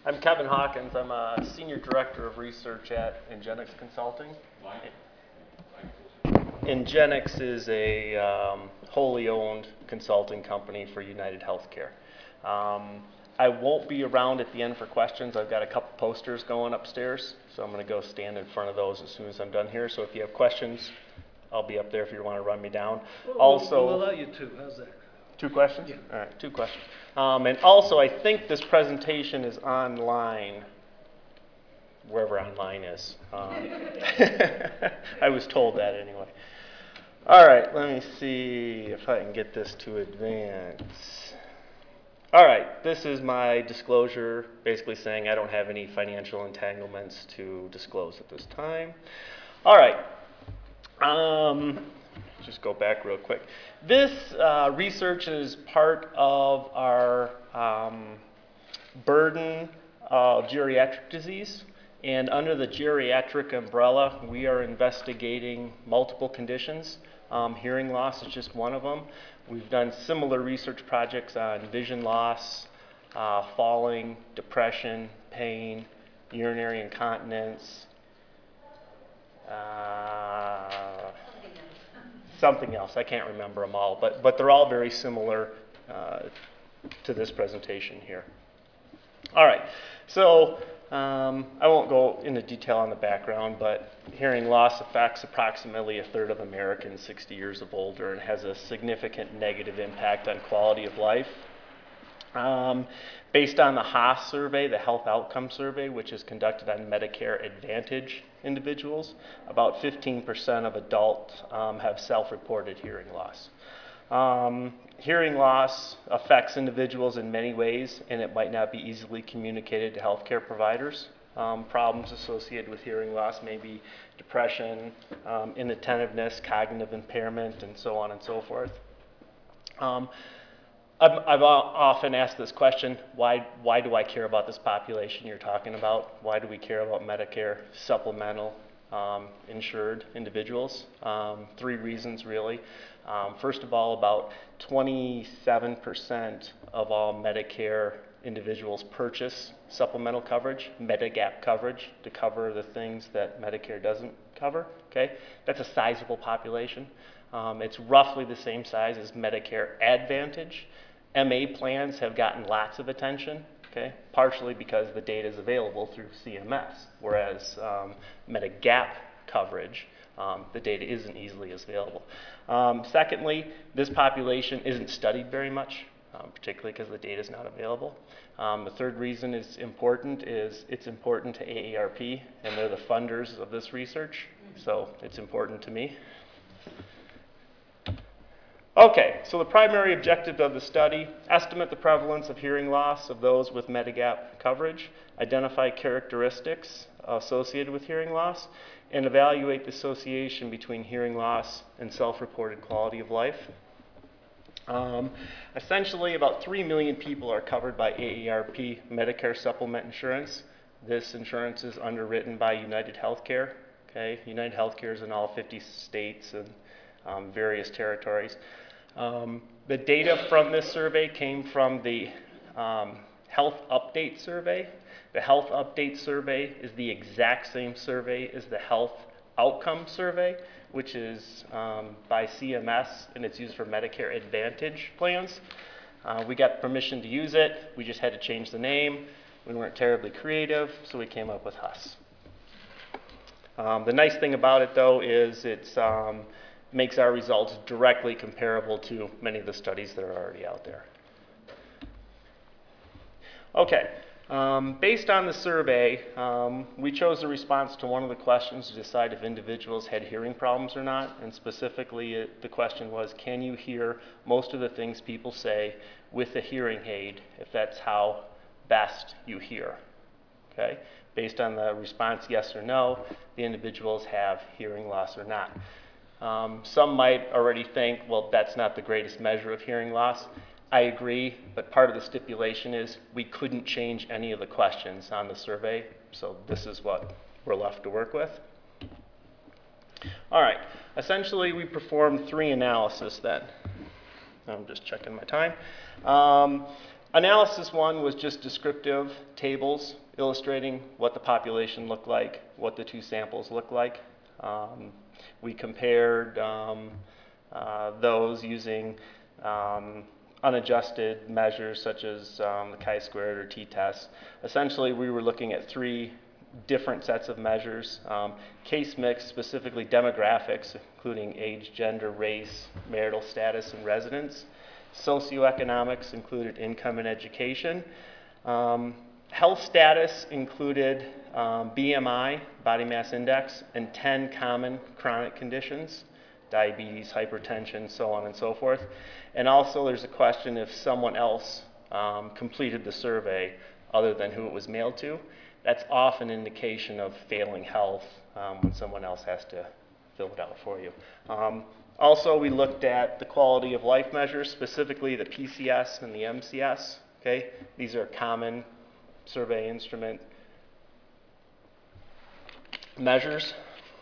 I'm Kevin Hawkins. I'm a Senior Director of Research at Ingenix Consulting. Ingenix is a wholly owned consulting company for United Healthcare. I won't be around at the end for questions. I've got a couple posters going upstairs, so I'm going to go stand in front of those as soon as I'm done here. So if you have questions, I'll be up there if you want to run me down. We'll allow you to. How's that? 2 questions? Yeah. All right, 2 questions. And also, I think this presentation is online, wherever online is. I was told that anyway. All right, let me see if I can get this to advance. All right, this is my disclosure, basically saying I don't have any financial entanglements to disclose at this time. All right. Just go back real quick. This research is part of our burden of geriatric disease. And under the geriatric umbrella, we are investigating multiple conditions. Hearing loss is just one of them. We've done similar research projects on vision loss, falling, depression, pain, urinary incontinence, something else. I can't remember them all, but they're all very similar to this presentation here. All right, so I won't go into detail on the background, but hearing loss affects approximately a third of Americans 60 years of older and has a significant negative impact on quality of life. Based on the HOS survey, the Health Outcome Survey, which is conducted on Medicare Advantage individuals, about 15% of adults have self-reported hearing loss. Hearing loss affects individuals in many ways, and it might not be easily communicated to healthcare providers. Problems associated with hearing loss may be depression, inattentiveness, cognitive impairment, and so on and so forth. I've often asked this question, why do I care about this population you're talking about? Why do we care about Medicare supplemental insured individuals? 3 reasons, really. First of all, about 27% of all Medicare individuals purchase supplemental coverage, Medigap coverage, to cover the things that Medicare doesn't cover. Okay, that's a sizable population. It's roughly the same size as Medicare Advantage. MA plans have gotten lots of attention, okay, partially because the data is available through CMS, whereas Medigap coverage, the data isn't easily as available. Secondly, this population isn't studied very much, particularly because the data is not available. The third reason it's important to AARP, and they're the funders of this research, so it's important to me. Okay, so the primary objective of the study: estimate the prevalence of hearing loss of those with Medigap coverage, identify characteristics associated with hearing loss, and evaluate the association between hearing loss and self-reported quality of life. Essentially, about 3 million people are covered by AARP Medicare supplement insurance. This insurance is underwritten by United Healthcare. Okay, United Healthcare is in all 50 states and various territories. The data from this survey came from the Health Update Survey. The Health Update Survey is the exact same survey as the Health Outcome Survey, which is by CMS, and it's used for Medicare Advantage plans. We got permission to use it. We just had to change the name. We weren't terribly creative, so we came up with HUS. The nice thing about it, though, is it's makes our results directly comparable to many of the studies that are already out there. Okay, based on the survey, we chose the response to one of the questions to decide if individuals had hearing problems or not, and specifically the question was, can you hear most of the things people say with a hearing aid if that's how best you hear? Okay, based on the response yes or no, the individuals have hearing loss or not. Some might already think, well, that's not the greatest measure of hearing loss. I agree, but part of the stipulation is we couldn't change any of the questions on the survey, so this is what we're left to work with. All right, essentially we performed 3 analyses then. I'm just checking my time. Analysis 1 was just descriptive tables illustrating what the population looked like, what the two samples looked like. We compared those using unadjusted measures such as the chi-squared or t-test. Essentially, we were looking at 3 different sets of measures. Case mix, specifically demographics, including age, gender, race, marital status, and residence. Socioeconomics included income and education. Health status included BMI, body mass index, and 10 common chronic conditions, diabetes, hypertension, so on and so forth. And also there's a question if someone else completed the survey other than who it was mailed to. That's often an indication of failing health when someone else has to fill it out for you. Also, we looked at the quality of life measures, specifically the PCS and the MCS. Okay? These are common survey instrument measures.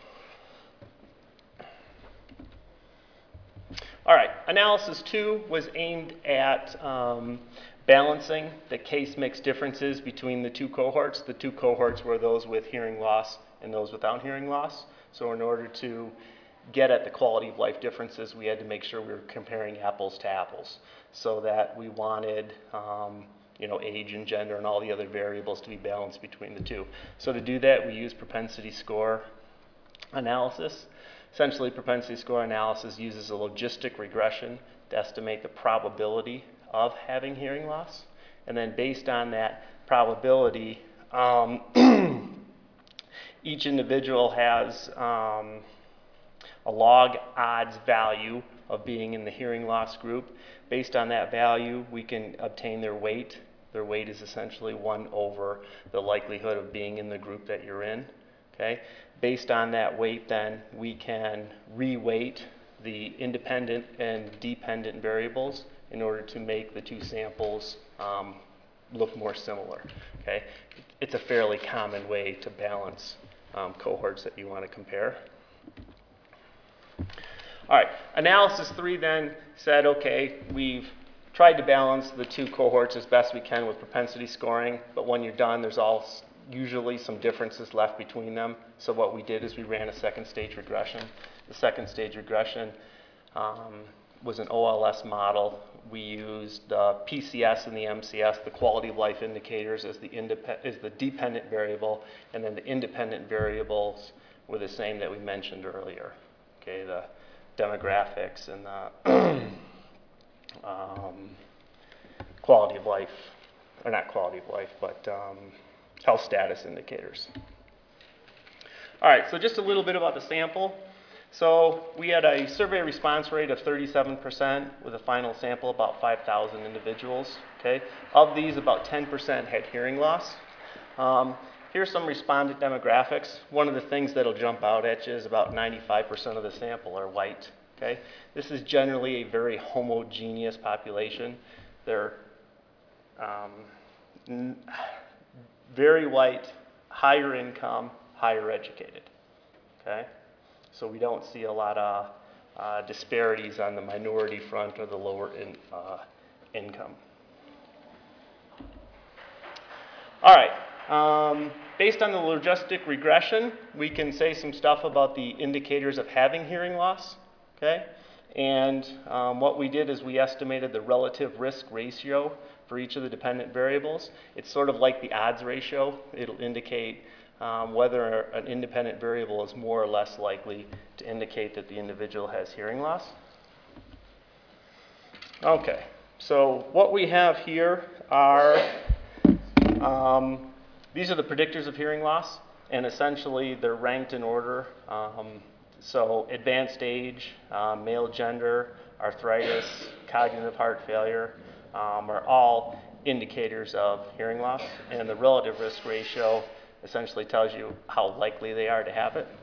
All right, analysis 2 was aimed at balancing the case mix differences between the two cohorts. The two cohorts were those with hearing loss and those without hearing loss. So in order to get at the quality of life differences, we had to make sure we were comparing apples to apples, so that we wanted age and gender and all the other variables to be balanced between the two. So to do that, we use propensity score analysis. Essentially, propensity score analysis uses a logistic regression to estimate the probability of having hearing loss. And then based on that probability, each individual has a log odds value of being in the hearing loss group. Based on that value, we can obtain their weight. Their weight is essentially 1 over the likelihood of being in the group that you're in. Okay? Based on that weight, then, we can re-weight the independent and dependent variables in order to make the two samples look more similar. Okay? It's a fairly common way to balance cohorts that you want to compare. All right, analysis 3 then said, okay, we've tried to balance the two cohorts as best we can with propensity scoring, but when you're done, there's usually some differences left between them. So what we did is we ran a second stage regression. The second stage regression was an OLS model. We used the PCS and the MCS, the quality of life indicators, as the dependent variable, and then the independent variables were the same that we mentioned earlier. Okay, the demographics and the quality of life, or not quality of life, but health status indicators. All right, so just a little bit about the sample. So we had a survey response rate of 37% with a final sample about 5,000 individuals. Okay, of these, about 10% had hearing loss. Here's some respondent demographics. One of the things that'll jump out at you is about 95% of the sample are white. Okay, this is generally a very homogeneous population. They're very white, higher income, higher educated. Okay, so we don't see a lot of disparities on the minority front or the lower income. All right. Based on the logistic regression, we can say some stuff about the indicators of having hearing loss. Okay, and what we did is we estimated the relative risk ratio for each of the dependent variables. It's sort of like the odds ratio. It'll indicate whether an independent variable is more or less likely to indicate that the individual has hearing loss. Okay, so what we have here are these are the predictors of hearing loss, and essentially they're ranked in order. So advanced age, male gender, arthritis, cognitive heart failure are all indicators of hearing loss, and the relative risk ratio essentially tells you how likely they are to have it.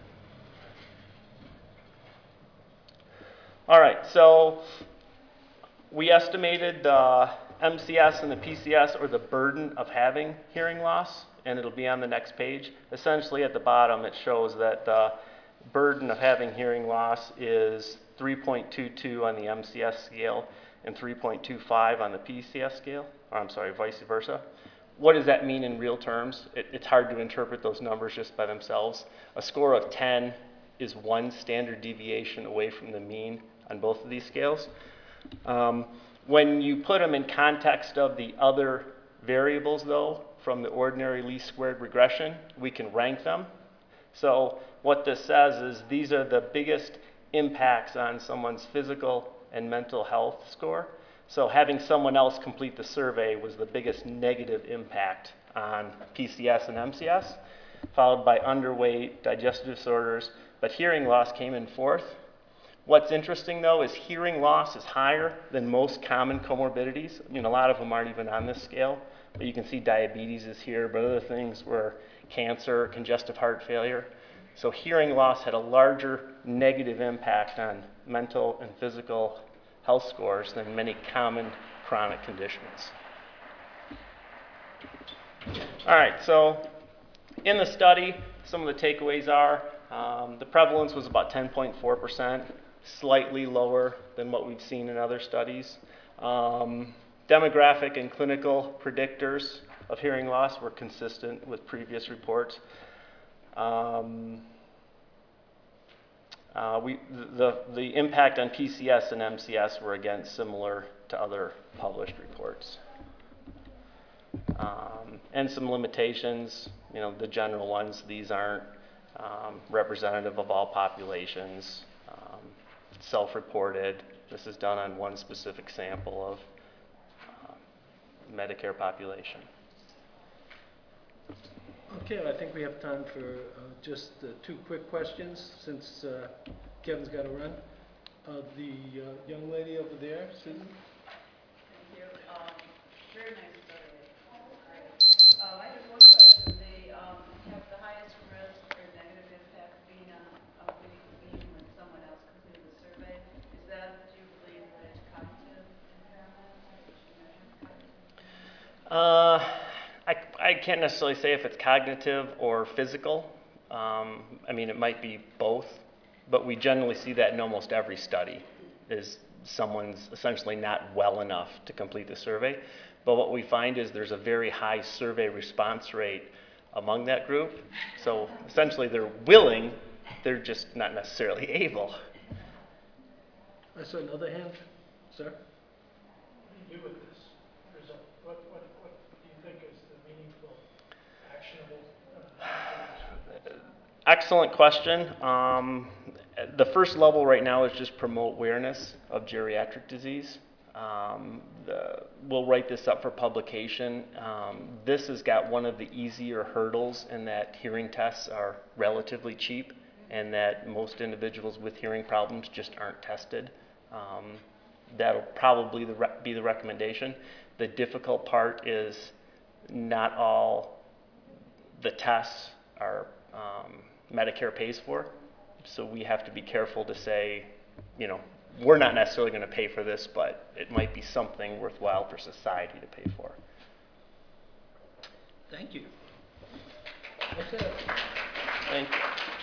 All right, so we estimated the MCS and the PCS, or the burden of having hearing loss, and it'll be on the next page. Essentially at the bottom it shows that the burden of having hearing loss is 3.22 on the MCS scale and 3.25 on the PCS scale. or I'm sorry, vice versa. What does that mean in real terms? It's hard to interpret those numbers just by themselves. A score of 10 is 1 standard deviation away from the mean on both of these scales. When you put them in context of the other variables, though, from the ordinary least squared regression, we can rank them. So what this says is these are the biggest impacts on someone's physical and mental health score. So having someone else complete the survey was the biggest negative impact on PCS and MCS, followed by underweight, digestive disorders, but hearing loss came in fourth. What's interesting, though, is hearing loss is higher than most common comorbidities. I mean, a lot of them aren't even on this scale, but you can see diabetes is here, but other things were cancer, congestive heart failure. So hearing loss had a larger negative impact on mental and physical health scores than many common chronic conditions. All right, so in the study, some of the takeaways are the prevalence was about 10.4%, slightly lower than what we've seen in other studies. Demographic and clinical predictors of hearing loss were consistent with previous reports. The impact on PCS and MCS were again similar to other published reports. And some limitations, you know, the general ones, these aren't representative of all populations, self-reported. This is done on one specific sample of Medicare population. Okay, I think we have time for just 2 quick questions since Kevin's got to run. The young lady over there, Susan. Thank you. Very nice study. I have one question. They have the highest risk for negative impact being on meeting when someone else completed the survey. Is that, do you believe that it's cognitive impairment? I can't necessarily say if it's cognitive or physical. I mean, it might be both, but we generally see that in almost every study, is someone's essentially not well enough to complete the survey. But what we find is there's a very high survey response rate among that group. So essentially they're willing, they're just not necessarily able. I saw another hand, sir. What do you do with this result? What do you think is the meaningful, actionable Excellent question. The first level right now is just promote awareness of geriatric disease. We'll write this up for publication. This has got one of the easier hurdles in that hearing tests are relatively cheap and that most individuals with hearing problems just aren't tested. That'll probably be the recommendation. The difficult part is not all the tests are Medicare pays for. So we have to be careful to say, you know, we're not necessarily going to pay for this, but it might be something worthwhile for society to pay for. Thank you. That's it. Thank you.